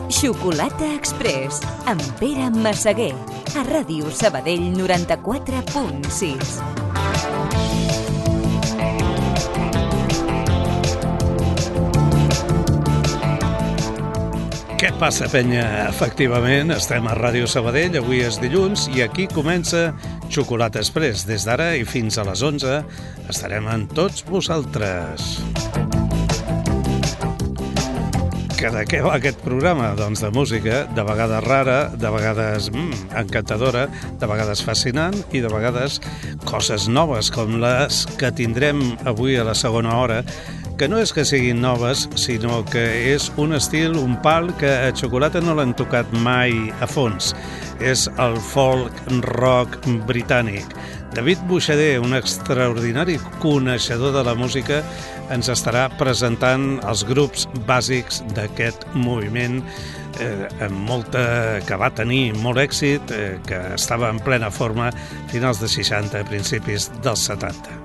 Xocolata Express, amb Pere Massaguer, a Ràdio Sabadell 94.6. Què passa, penya? Efectivament, estem a Ràdio Sabadell, avui és dilluns, i aquí comença Xocolata Express. Des d'ara i fins a les 11 estarem amb tots vosaltres. Que de què va aquest programa? Doncs de música, de vegades rara, de vegades encantadora, de vegades fascinant i de vegades coses noves, com les que tindrem avui a la segona hora, que no és que siguin noves, sinó que és un estil, un pal que a Xocolata no l'han tocat mai a fons. És el folk rock britànic. David Buxader, un extraordinari coneixedor de la música, ens estarà presentant els grups bàsics d'aquest moviment que va tenir molt èxit, que estava en plena forma a finals de 60, principis dels 70.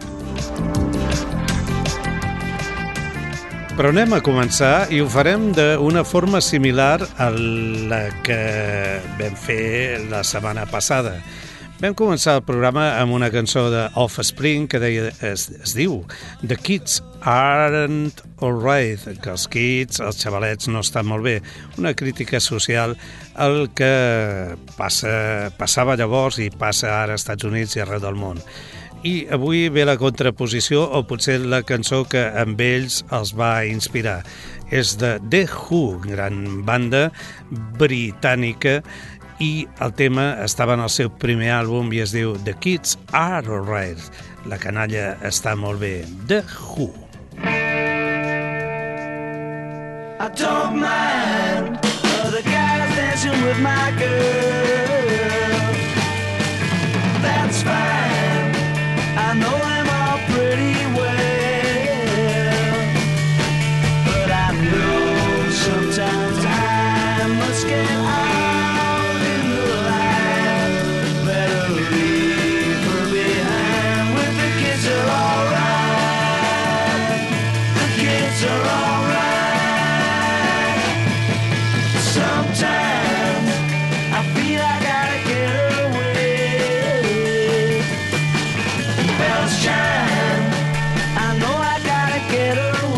Però anem a començar i ho farem d'una forma similar a la que vam fer la setmana passada. Vam començar el programa amb una cançó de Offspring que es diu The Kids Aren't Alright, que els kids, els xavalets, no estan molt bé. Una crítica social al que passava llavors i passa ara als Estats Units i arreu del món. I avui ve la contraposició, o potser la cançó que amb ells els va inspirar. És de The Who, gran banda britànica, i el tema estava en el seu primer àlbum i es diu The Kids Are Alright. La canalla està molt bé. The Who. I don't mind the guys dancing with my girl. That's fine. I know them all pretty well, but I know sometimes I must get out in the line. Better leave her behind with the kids are alright. The kids are alright. Sometimes I feel I gotta get away. Bells chime, I know I gotta get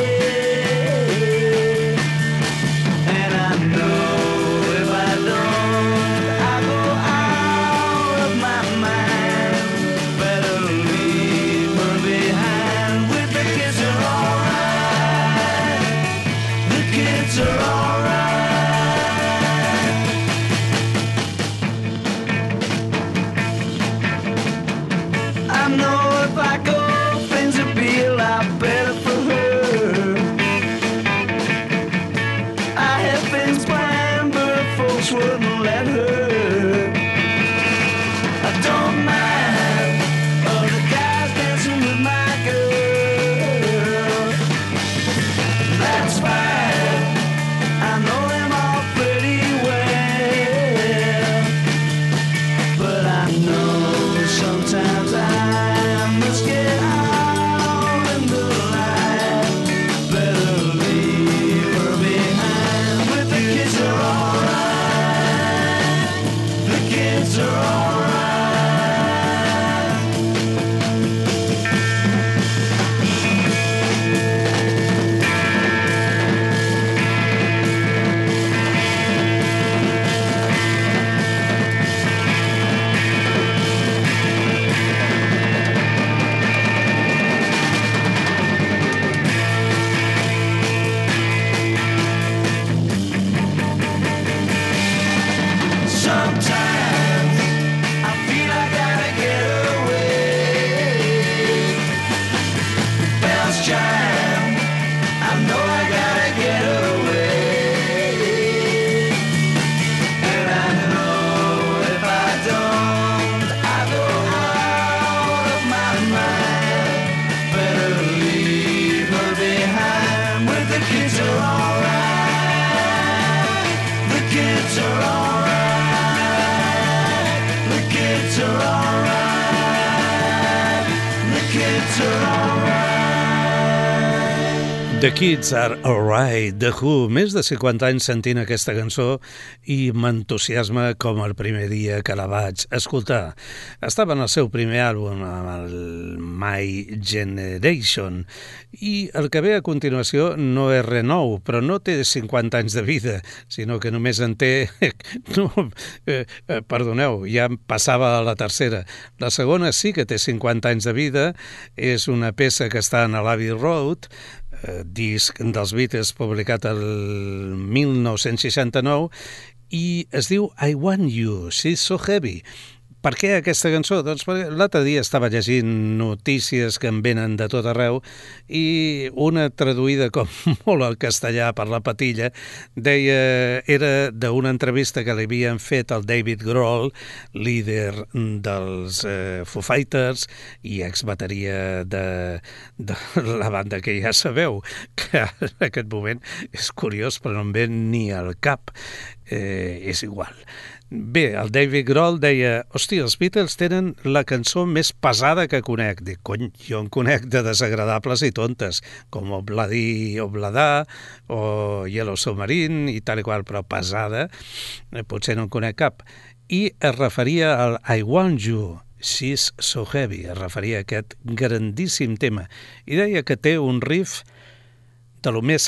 away. And I know if I don't, I go out of my mind. Better leave her behind with the kids are alright. The kids are alright. I know if I go, things will be a lot better for her. I had things planned, but folks wouldn't let her. I don't mind all the guys dancing with my girl. That's fine. I know them all pretty well, but I know sometimes I must get out in the line. Better leave her behind with the kids are alright. The Kids Are Alright, The Who, més de 50 anys sentint aquesta cançó i m'entusiasma com el primer dia que la vaig escoltar. Estava en el seu primer àlbum, amb el My Generation, i el que ve a continuació no és res nou, però no té 50 anys de vida, sinó que només en té... perdoneu, ja em passava a la tercera. La segona sí que té 50 anys de vida, és una peça que està en l'Abbey Road, disc dels Beatles publicat el 1969 i es diu I Want You, She's So Heavy. Per què aquesta cançó? Doncs perquè l'altre dia estava llegint notícies que em venen de tot arreu i una traduïda com molt al castellà per la patilla deia, era d'una entrevista que li havien fet al David Grohl, líder dels Foo Fighters i exbateria de la banda que ja sabeu, que en aquest moment és curiós però no em ve ni al cap. És igual. Bé, el David Grohl deia, hòstia, els Beatles tenen la cançó més pesada que conec. Dic, cony, jo en conec de desagradables i tontes, com Obladi Oblada o Yellow Submarine i tal i qual, però pesada potser no en conec cap. I es referia al I Want You, She's So Heavy, es referia a aquest grandíssim tema. I deia que té un riff de lo més...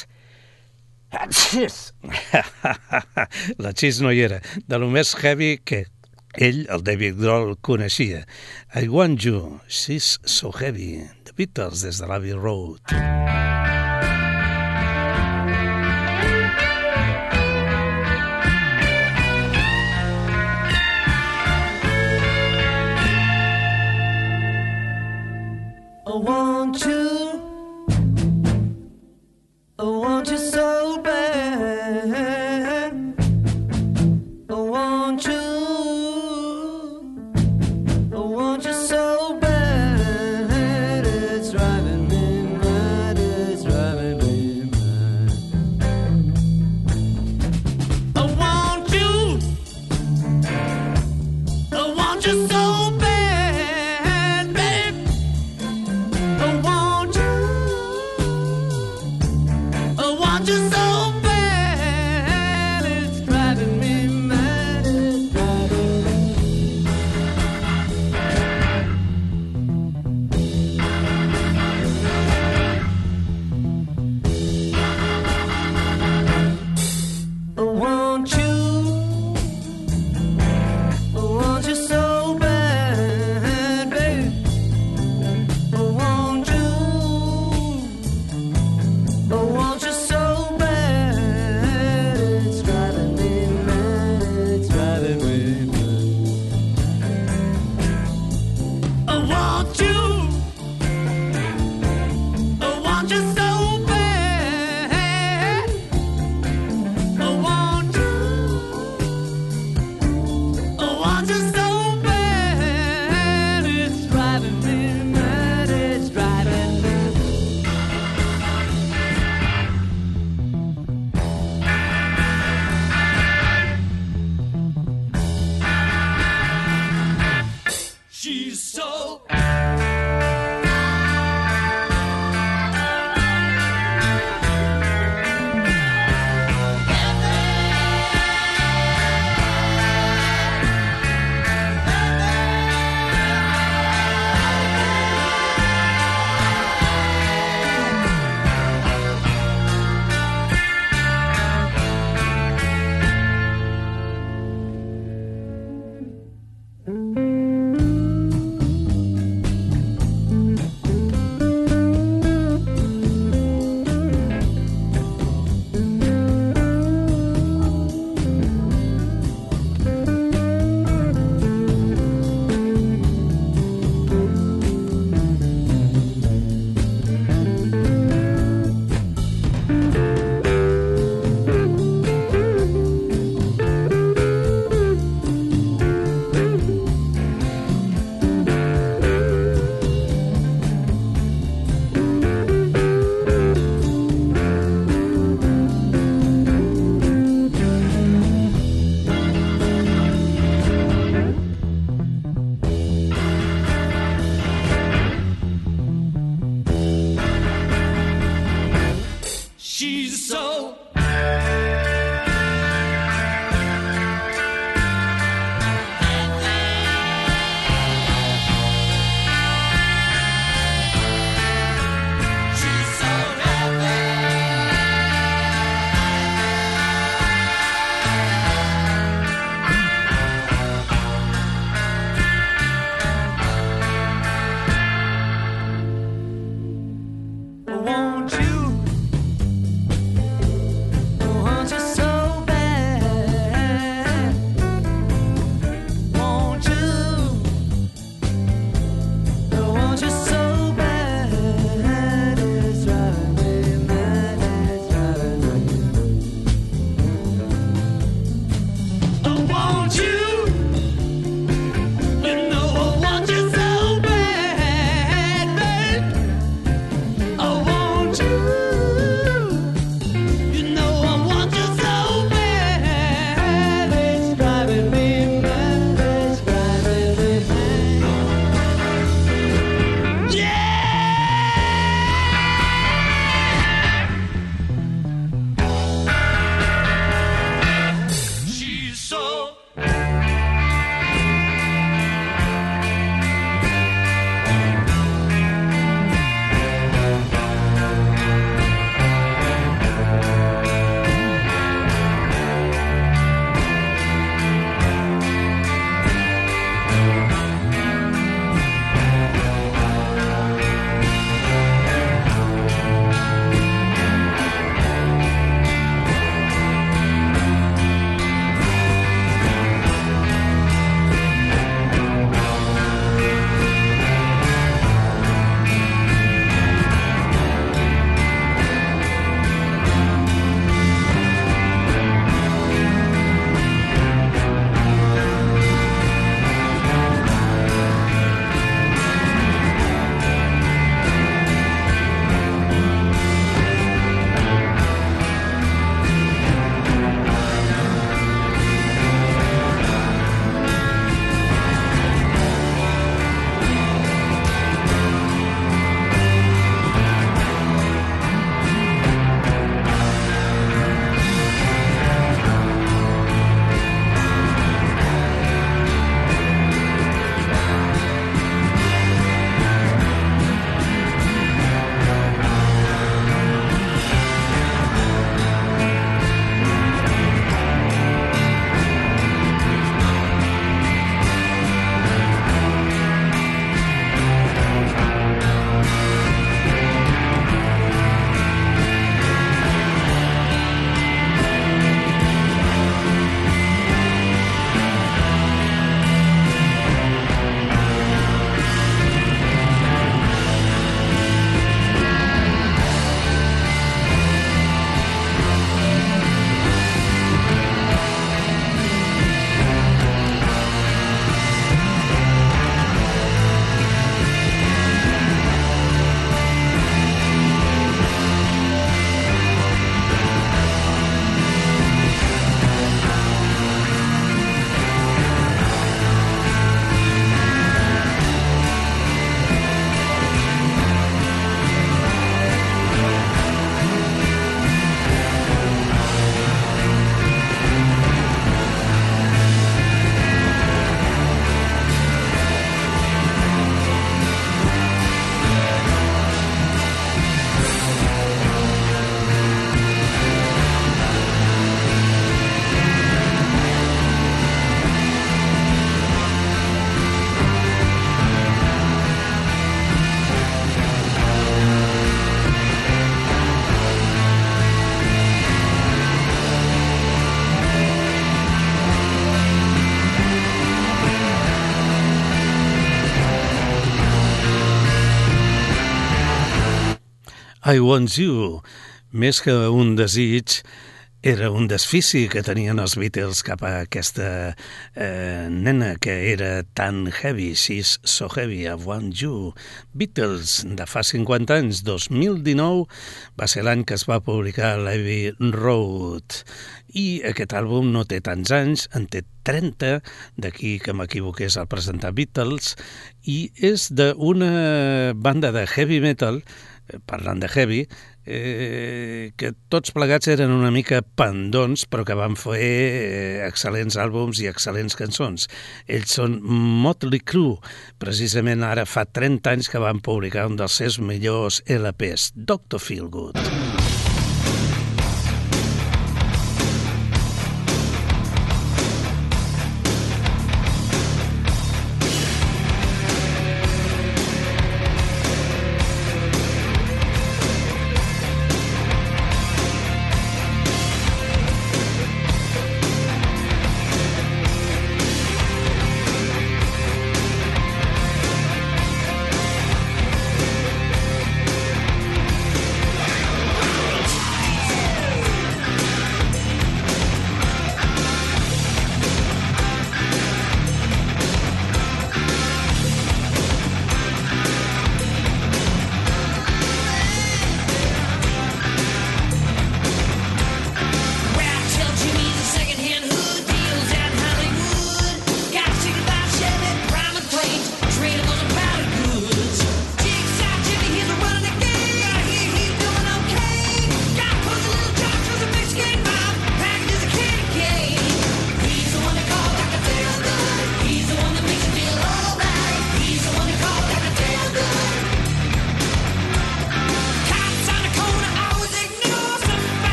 La xis no hi era, de lo més heavy que ell, el David Grohl, coneixia. I Want You, She's So Heavy, The Beatles des de l'Abbey Road. I want you so bad. I want you so bad. It's driving me mad. I Want You. Més que un desig, era un desfici que tenien els Beatles cap a aquesta nena que era tan heavy. She's so heavy, I want you. Beatles, de fa 50 anys, 2019, va ser l'any que es va publicar l'Abbey Road. I aquest àlbum no té tants anys, en té 30, d'aquí que m'equivoqués al presentar Beatles, i és d'una banda de heavy metal, parlant de heavy, que tots plegats eren una mica pendons, però que van fer excel·lents àlbums i excel·lents cançons. Ells són Motley Crue. Precisament ara fa 30 anys que van publicar un dels seus millors LPs, Dr. Feelgood.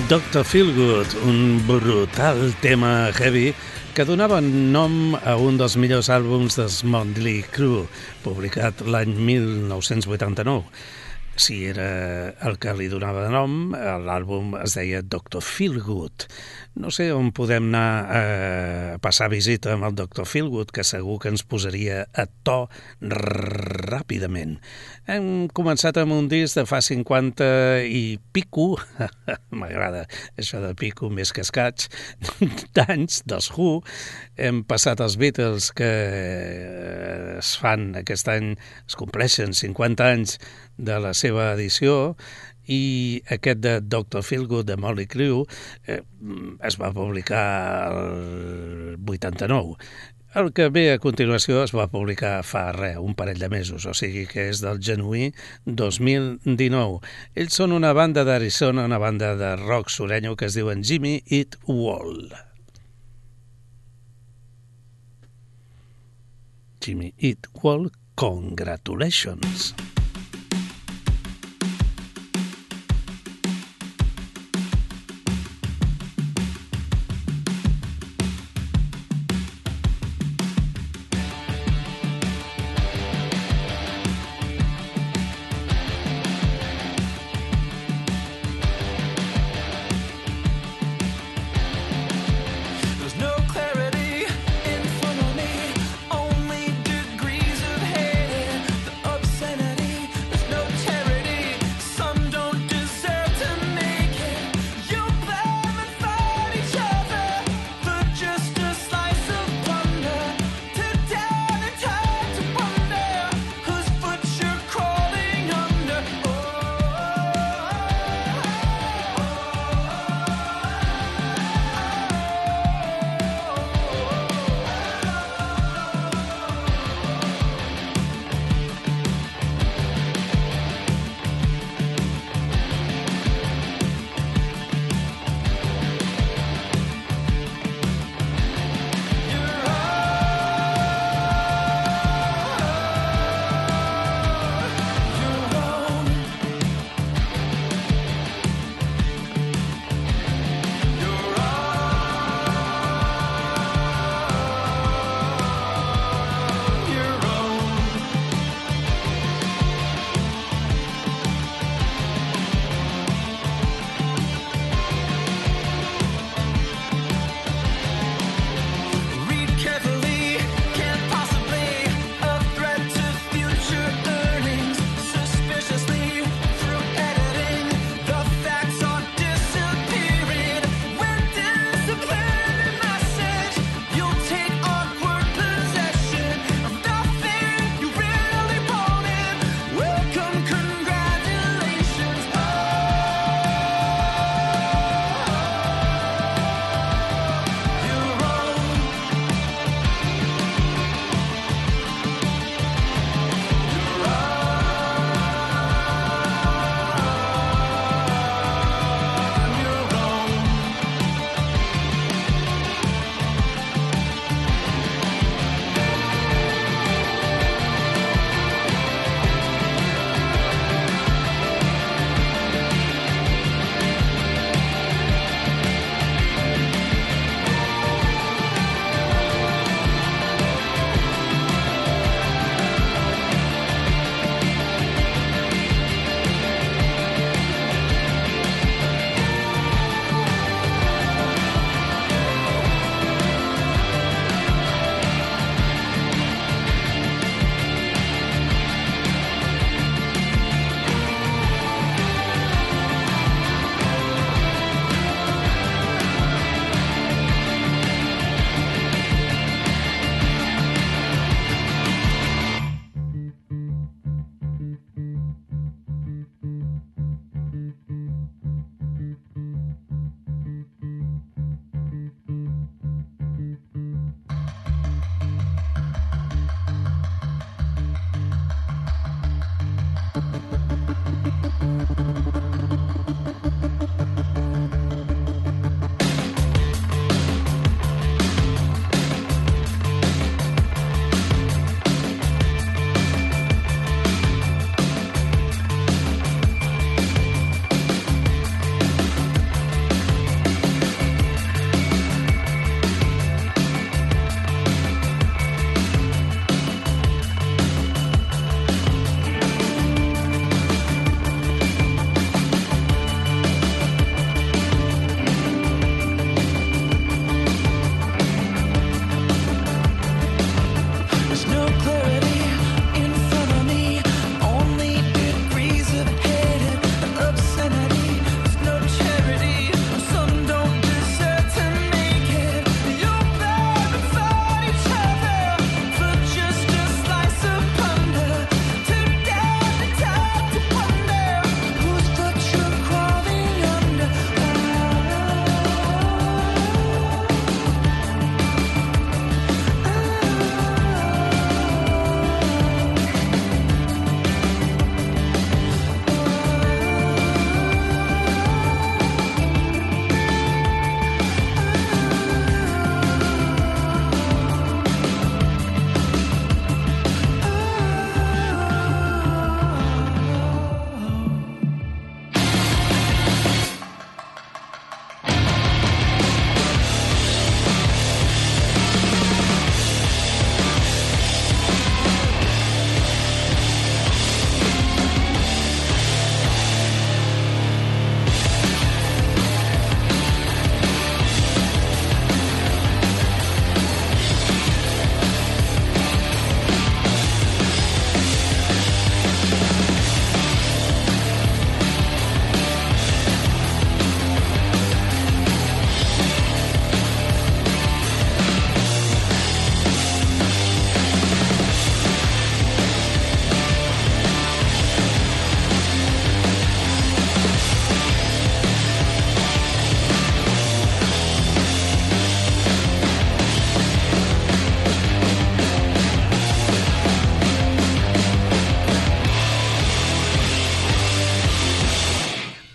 Dr. Feelgood, un brutal tema heavy que donava nom a un dels millors àlbums dels Motley Crue, publicat l'any 1989. Si era el que li donava nom, l'àlbum es deia Dr. Feelgood. No sé on podem anar a passar visita amb el Dr. Feelgood, que segur que ens posaria a to ràpidament. Hem començat amb un disc de fa 50 i pico, m'agrada això de pico més que escaig, d'anys, dels Who. Hem passat els Beatles, que es fan aquest any, es compleixen 50 anys de la seva edició, i aquest de Dr. Feelgood de Motley Crue es va publicar el 89. El que ve a continuació es va publicar fa un parell de mesos, o sigui que és del genuí 2019. Ells són una banda d'Arizona, una banda de rock sureño que es diuen Jimmy Eat World. Jimmy Eat World, congratulations! Insanity,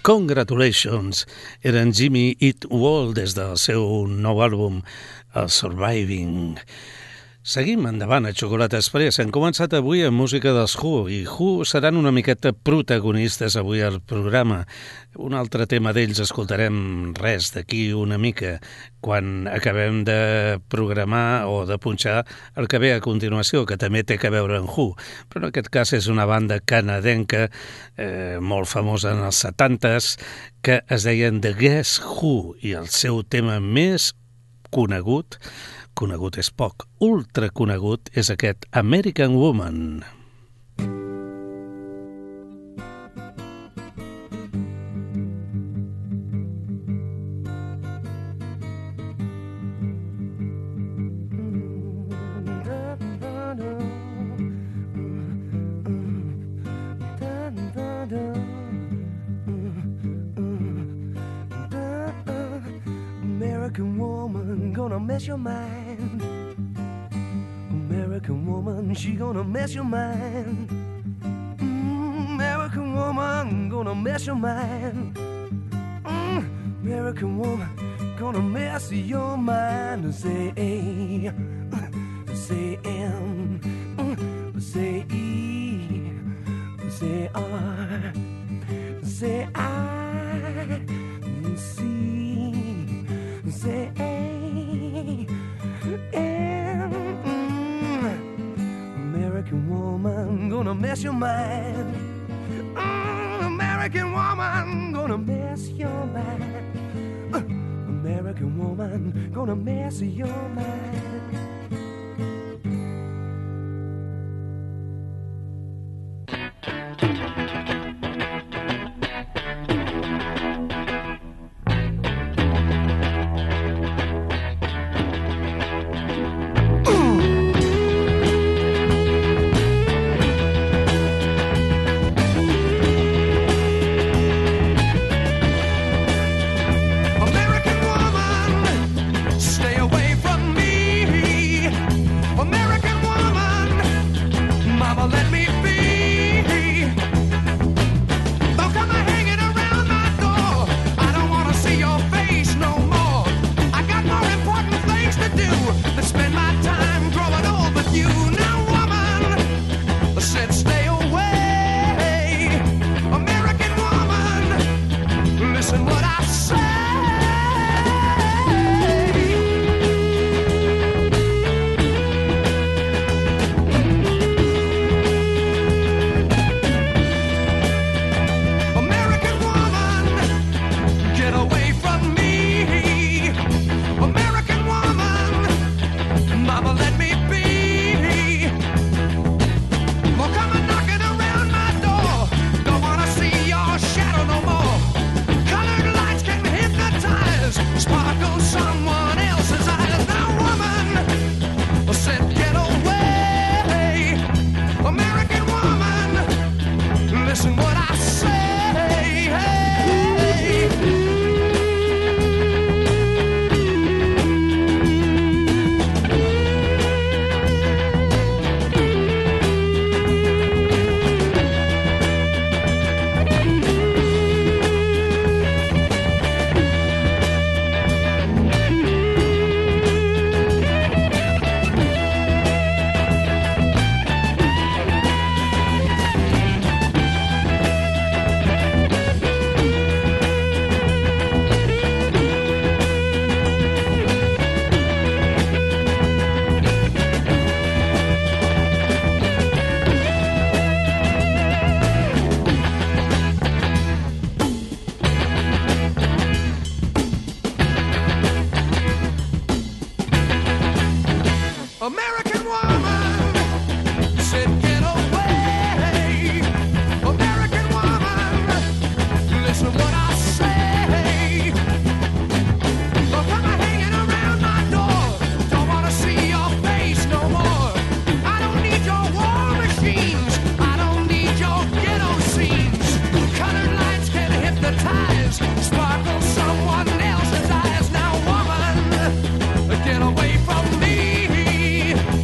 Congratulations, eren Jimmy Eat World des del seu nou àlbum, el Surviving. Seguim endavant a Xocolata Express. Hem començat avui amb música dels Who, i Who seran una miqueta protagonistes avui al programa. Un altre tema d'ells escoltarem res d'aquí una mica, quan acabem de programar o de punxar el que ve a continuació, que també té que veure amb Who. Però en aquest cas és una banda canadenca molt famosa en els 70s, que es deien The Guess Who, i el seu tema més conegut és poc, ultra conegut, és aquest American Woman. American woman, gonna mess your mind. American woman, she gonna mess your mind. American woman, gonna mess your mind. American woman, gonna mess your mind. Say A, say M, say E, say R, say I, C. Say A, M, American woman, gonna mess your mind. American woman, gonna mess your mind. American woman, gonna mess your mind. Get away from me.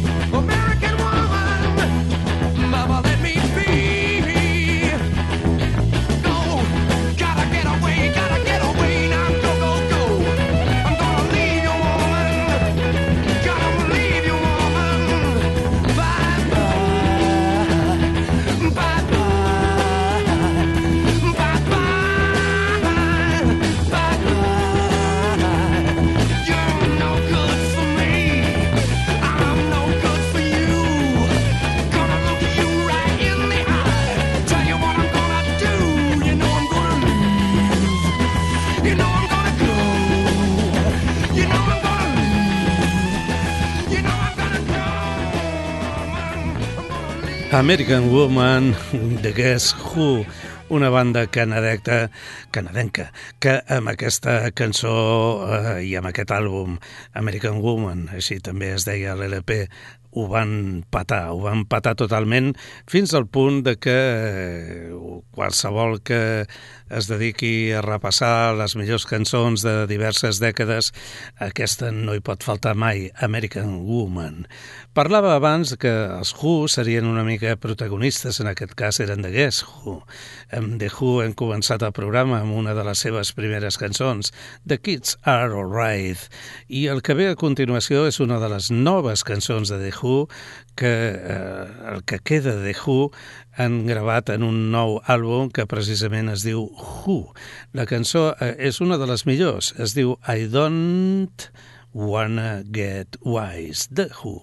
American Woman, de Guess Who, una banda canadenca que amb aquesta cançó i amb aquest àlbum American Woman, així també es deia l'LP, ho van patar totalment fins al punt de que qualsevol que es dediqui a repassar les millors cançons de diverses dècades, aquesta no hi pot faltar mai, American Woman. Parlava abans que els Who serien una mica protagonistes, en aquest cas eren de Guess Who. Amb The Who hem començat el programa amb una de les seves primeres cançons, The Kids Are Alright, i el que ve a continuació és una de les noves cançons de The Who, que el que queda de The Who han gravat en un nou àlbum que precisament es diu Who. La cançó és una de les millors, es diu I Don't Wanna Get Wise, The Who.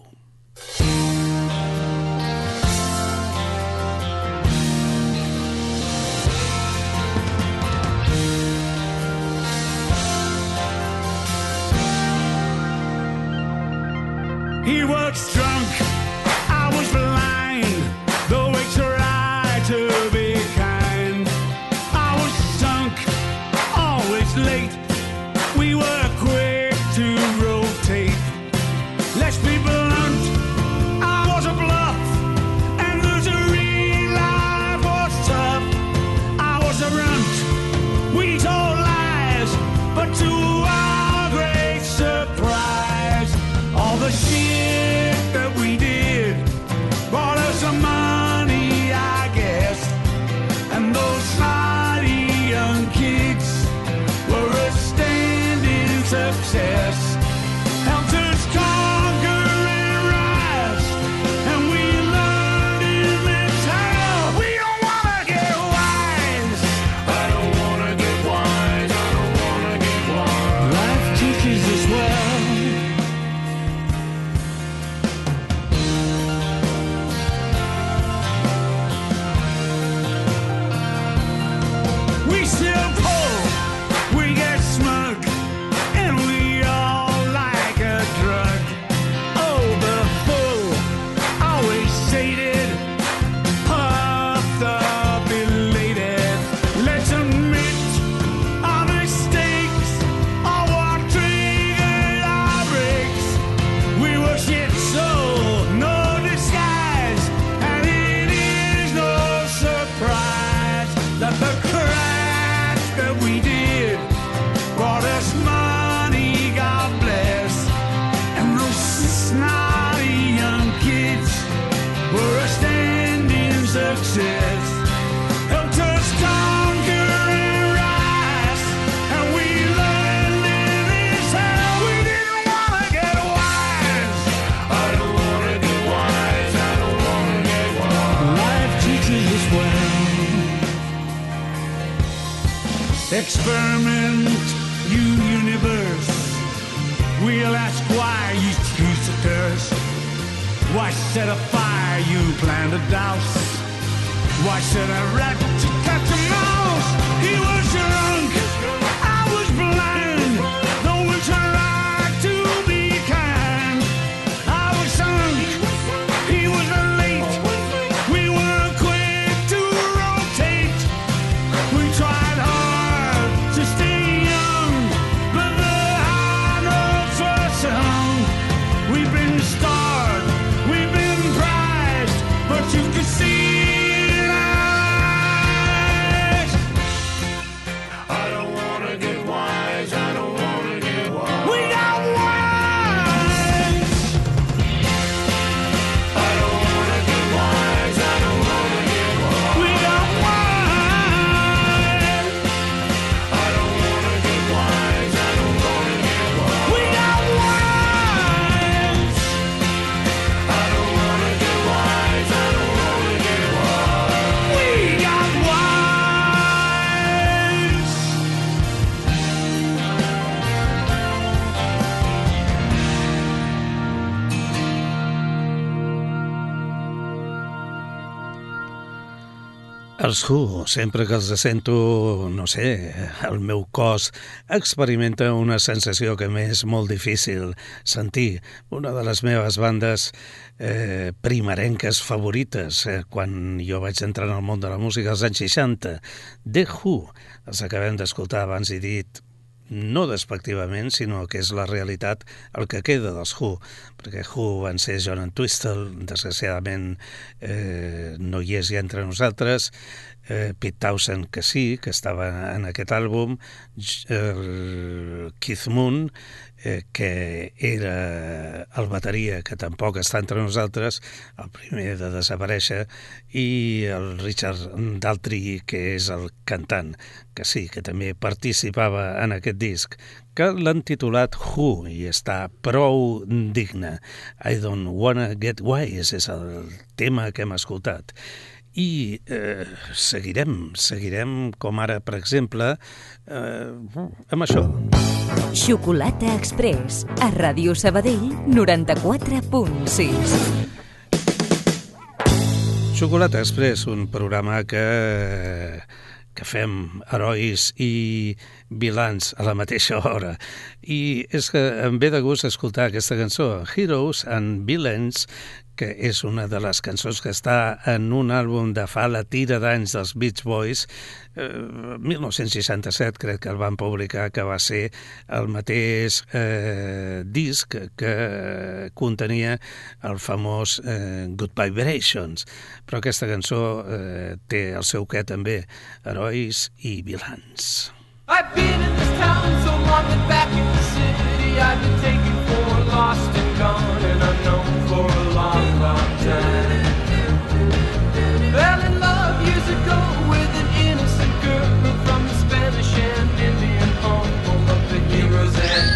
He was drunk, I was blind, the way tried to be kind. I was sunk, always late, we were quick to rotate. Let's be blunt, I was a bluff, and misery life was tough. I was a runt, we told lies, but to our great surprise, all the shit that we did brought us some money, I guess. And those snotty young kids were a standing success. Helped us conquer and rise, and we learned in this hell. We don't wanna get wise. I don't wanna get wise. I don't wanna get wise. Life teaches us well. We still pull, we get smug, and we all like a drug. Oh, the fool, always sated, puffed up, elated. Let's admit our mistakes, or what triggered our breaks. We were shit, so no disguise, and it is no surprise that the crash that we did brought us money, God bless. And those snotty young kids were a standing success. Helped us conquer and rise, and we learned in this hell. We didn't wanna get wise. I don't wanna get wise. I don't wanna get wise. Life teaches us well. Experiment, you universe. We'll ask why you choose to curse. Why set a fire you plan to douse? Why set a rat to catch a mouse? He was drunk, I was blind, though we tried to be kind. I was sunk, he was late, we were quick to rotate. We tried hard to stay young, but the high notes were sung. We've been starved, we've been prized, but you can see it now. Els Who, sempre que els sento, no sé, el meu cos experimenta una sensació que m'és molt difícil sentir. Una de les meves bandes primerenques favorites quan jo vaig entrar en el món de la música als anys 60, The Who, els acabem d'escoltar abans i dit, no despectivament, sinó que és la realitat el que queda dels Who, perquè Who van ser John Entwistle, desgraciadament no hi és ja entre nosaltres, Pete Townshend, que sí, que estava en aquest àlbum, Keith Moon, que era el bateria, que tampoc està entre nosaltres, el primer de desaparèixer, i el Richard Daltrey, que és el cantant, que sí, que també participava en aquest disc, que l'han titulat Who, i està prou digne. I Don't Wanna Get Wise és el tema que hem escoltat. I seguirem com ara, per exemple, amb això. Xocolata Express, a Ràdio Sabadell 94.6. Xocolata Express, un programa que fem herois i vilans a la mateixa hora. I és que em ve de gust escoltar aquesta cançó, Heroes and Villains, que és una de les cançons que està en un àlbum de fa la tira d'anys dels Beach Boys, 1967 crec que el van publicar, que va ser el mateix disc que contenia el famós Good Vibrations, però aquesta cançó té el seu què també, herois i vilans. I've been in this town so long that back in the city I've been taken for lost and gone and unknown for a long, long time. Fell in love years ago with an innocent girl from the Spanish and Indian home of the heroes and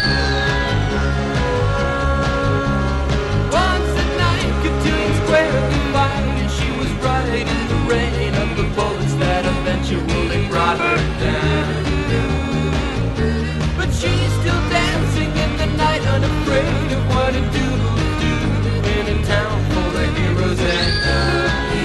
once at night, Cotillion Square lit light, and she was right in the rain of the bullets that eventually brought her down. But she's still dancing in the night, unafraid of what it do in a town full of heroes and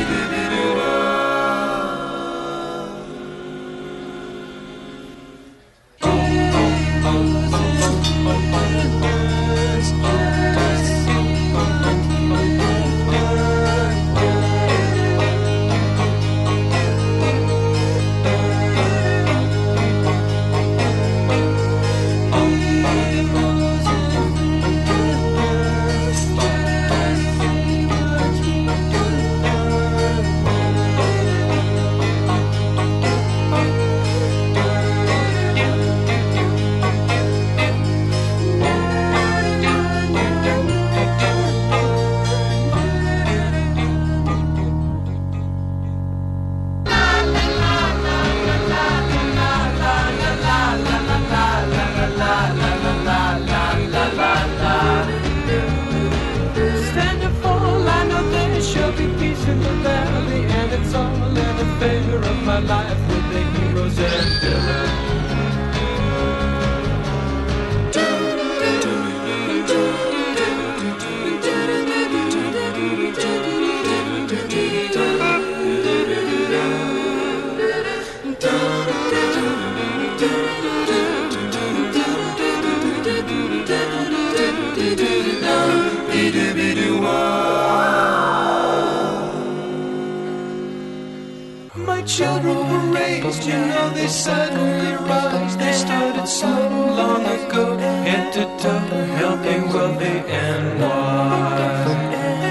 children were raised, you know they suddenly rise. They started so long ago, head to toe, helping wealthy and wise.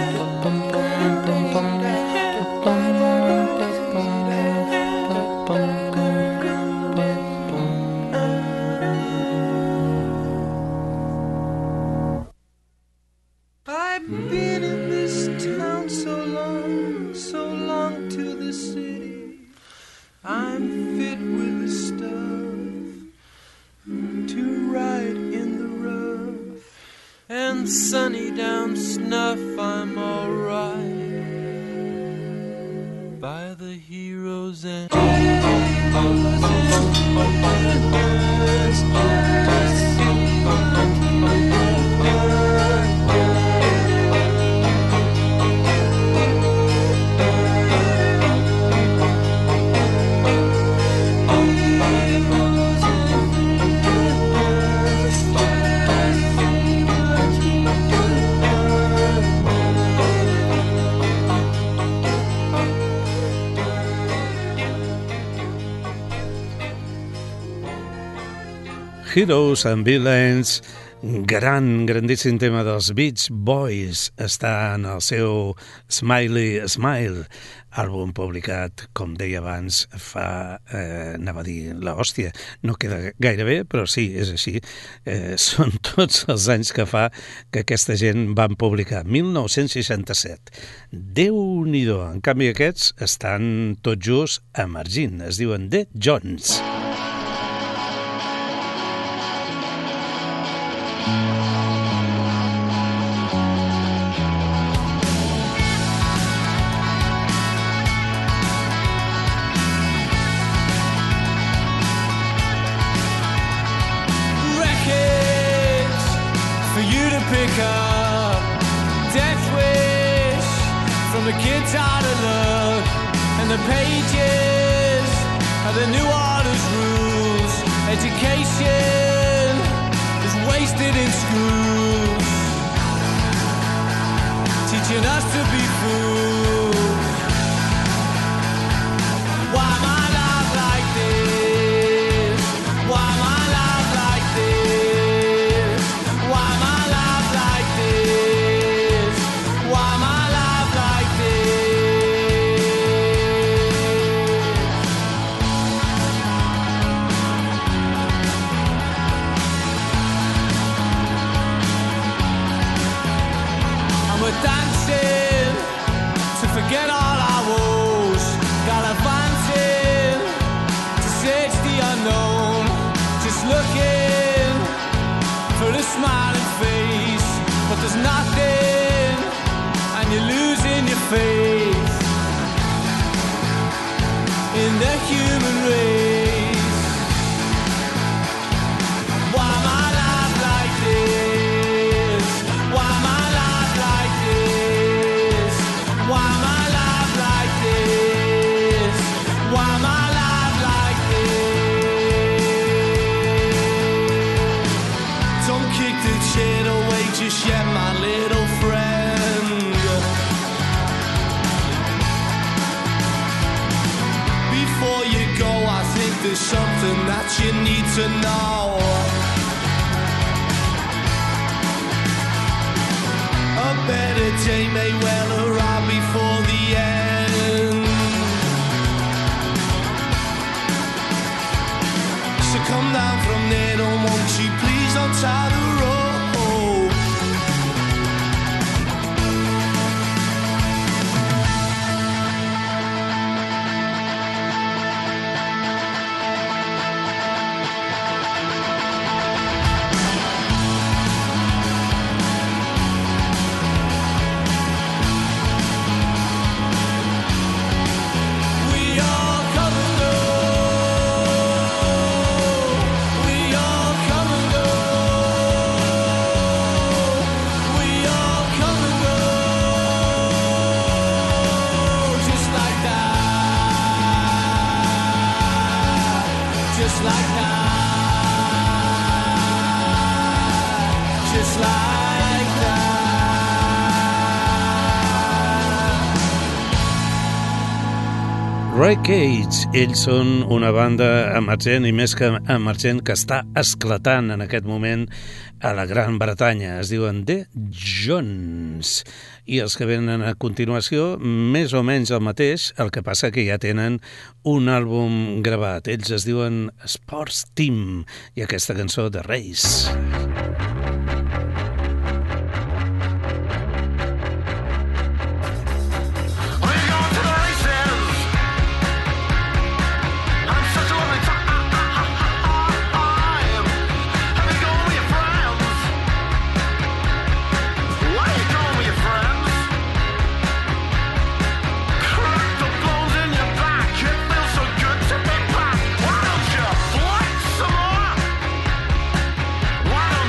I've been in this town so long to the city. I'm fit with the stuff to ride in the rough, and sunny down Snuff I'm alright by the heroes and Heroes and Villains, grandíssim tema dels Beach Boys, està en el seu Smiley Smile, àlbum publicat, com deia abans, anava a dir l'hòstia, no queda gaire bé, però sí, és així. Són tots els anys que fa que aquesta gent van publicar, 1967. Déu-n'hi-do, en canvi aquests estan tot just emergint, es diuen The Jones. Pick up Death Wish from the guitar to look, and the pages of the New Order's rules. Education is wasted in schools, teaching us to be fools. Why my life like this? Why my life like this? Why my life like this? Why my life like this? And we're dancing to forget all our woes, gallivanting to search the unknown, just looking for a smiling face, but there's nothing, and you're losing your faith in the human race. Why my life like this? Why my life like this? Why my life like this? Why my life like this? Don't kick the chair away just yet, my little friend. Before you go, I think there's something that you need to know. A better day may well arrive before the end. So come down from there, don't won't you please untie the rope. We all come and go. We all come and go. We all come and go. Just like that. Just like that. Just like that. Roy Cage, ells són una banda emergent i més que emergent que està esclatant en aquest moment a la Gran Bretanya. Es diuen The Jones. I els que venen a continuació, més o menys el mateix, el que passa que ja tenen un àlbum gravat. Ells es diuen Sports Team i aquesta cançó de Race. Why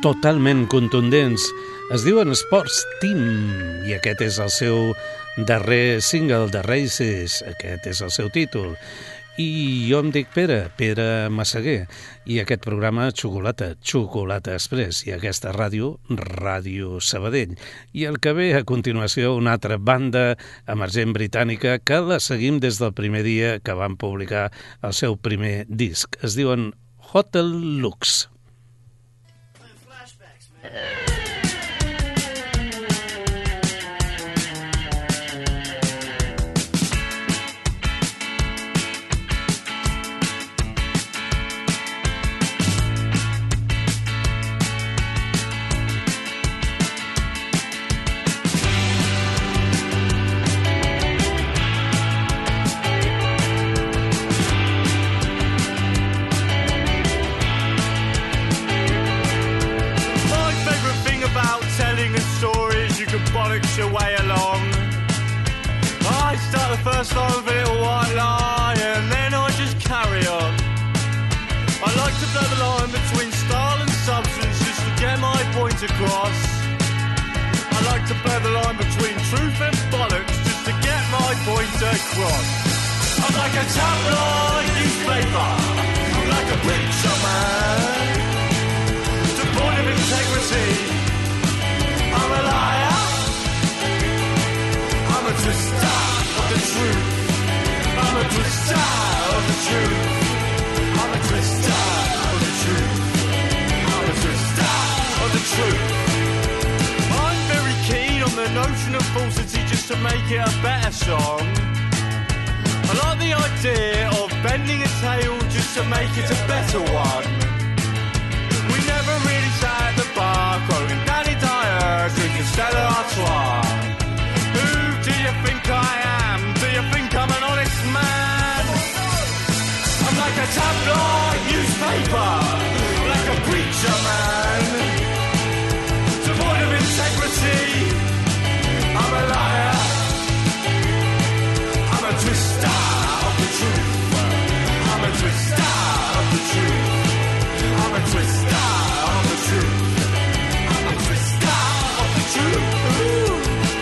totalment contundents. Es diuen Sports Team i aquest és el seu darrer single, The Races. Aquest és el seu títol. I jo em dic Pere Massaguer, i aquest programa Xocolata Express, i aquesta ràdio, Ràdio Sabadell. I el que ve a continuació, una altra banda emergent britànica que la seguim des del primer dia que van publicar el seu primer disc. Es diuen Hotel Lux. Your way along. I start the first line with a little white lie, and then I just carry on. I like to blur the line between style and substance just to get my point across. I like to blur the line between truth and bollocks just to get my point across. I'm like a tabloid newspaper, I'm like a preacher man, devoid of integrity. I'm a liar, I'm a twister of the truth. I'm a twister of the truth. I'm a twister of the truth. I'm a twister of the truth. I'm very keen on the notion of falsity just to make it a better song. I like the idea of bending a tale just to make it a better one. We never really sat at the bar quoting Danny Dyer, drinking Stella Artois. Do you think I am? Do you think I'm an honest man? I'm like a tabloid newspaper, like a preacher man, devoid of integrity. I'm a liar, I'm a twister of the truth. I'm a twister of the truth. I'm a twister of the truth. I'm a twister of the truth.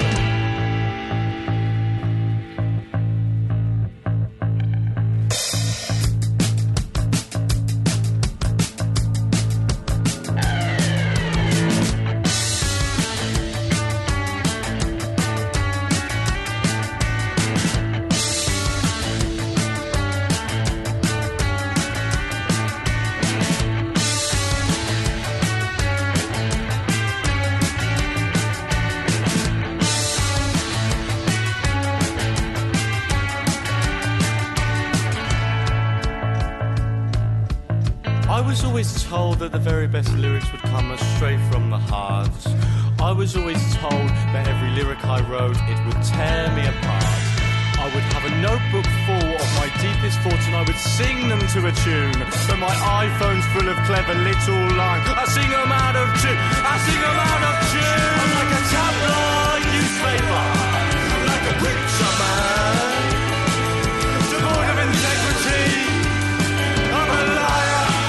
Told that the very best lyrics would come straight from the heart. I was always told that every lyric I wrote, it would tear me apart. I would have a notebook full of my deepest thoughts and I would sing them to a tune. But my iPhone's full of clever little lines. I sing them out of tune. I sing them out of tune. I'm like a tabloid newspaper, like a preacher man, devoid of integrity. I'm a liar.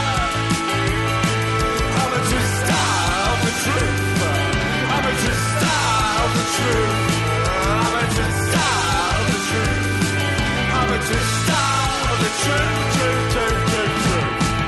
I'm a twister of the truth. I'm a twister of the truth. I'm a twister of the truth.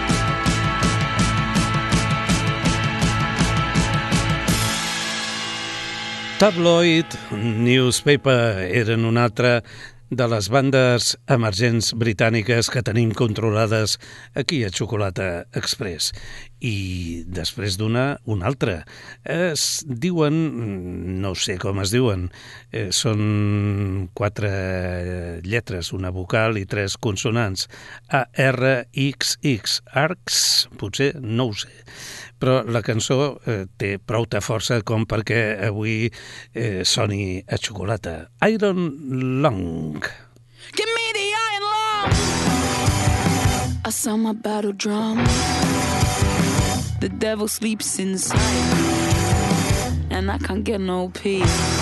Tabloid Newspaper eren una altra de les bandes emergents britàniques que tenim controlades aquí a Xocolata Express. I després una altra. Es diuen, no sé com es diuen, són 4 lletres, una vocal i 3 consonants. ARXX, ARX, potser, no ho sé. Però la cançó té prou força com perquè avui soni a Xocolata. Iron Lung. Give me the iron lung. I sound my battle drum. The devil sleeps inside, and I can't get no peace.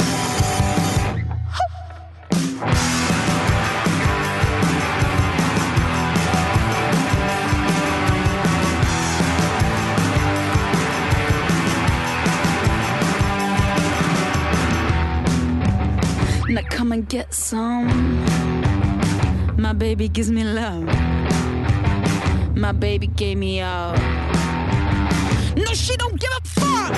get some. My baby gives me love. My baby gave me up. No, she don't give a fuck.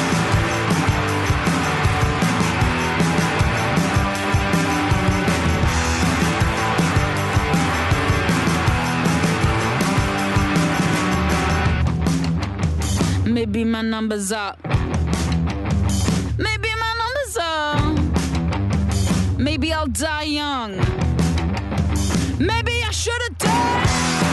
Maybe my number's up. Maybe my number's up. Maybe I'll die young. Maybe I should have died.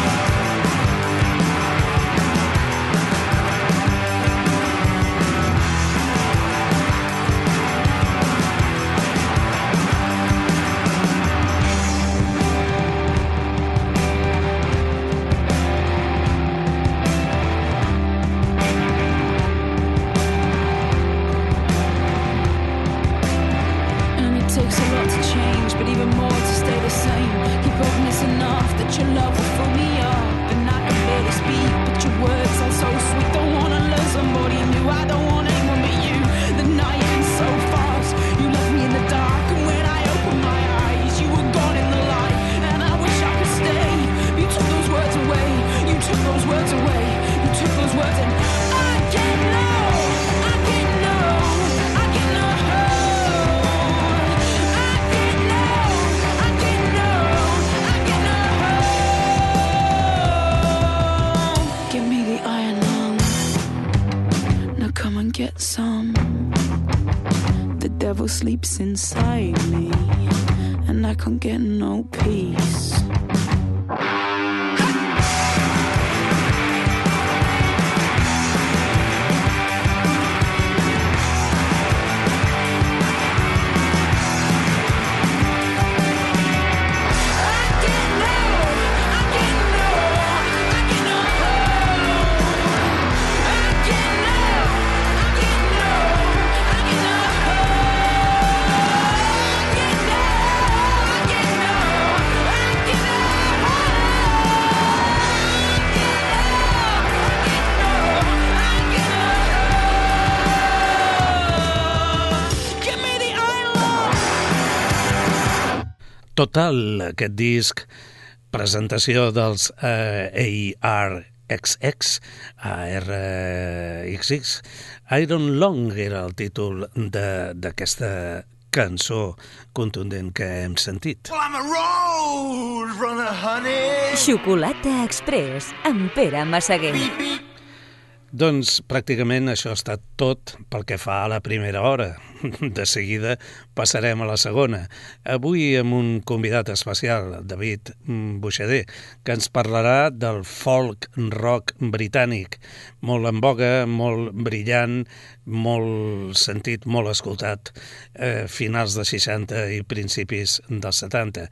Takes a lot to change, but even more to stay the same. Keep hoping it's enough that your love will fill me up. And I can barely speak, but your words sound so sweet. Don't wanna love somebody new, I don't want anyone but you. The night ends so fast, you left me in the dark. And when I opened my eyes, you were gone in the light. And I wish I could stay. You took those words away, you took those words away. You took those words and I can't know, I can't know, I can't know. Come and get some. The devil sleeps inside me, and I can't get no peace. Total, aquest disc, presentació dels ARXX, Iron Lung era el títol d'aquesta cançó contundent que hem sentit. Well, I'm a road runner, honey. Xocolata Express amb Pere Massaguer. Beep, beep. Doncs pràcticament això ha estat tot pel que fa a la primera hora. De seguida passarem a la segona. Avui amb un convidat especial, David Buixader, que ens parlarà del folk rock britànic, molt en voga, molt brillant, molt sentit, molt escoltat, finals de 60 i principis dels 70,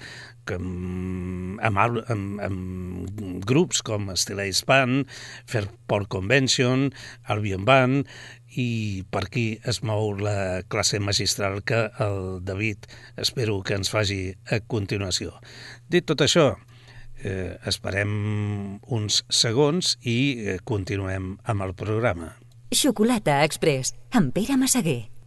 amb grups com Steel Band, Fairport Convention, Albion Band, i per aquí es mou la classe magistral que el David espero que ens faci a continuació. Dit tot això, esperem uns segons i continuem amb el programa. Xocolata Express amb Pere Massaguer.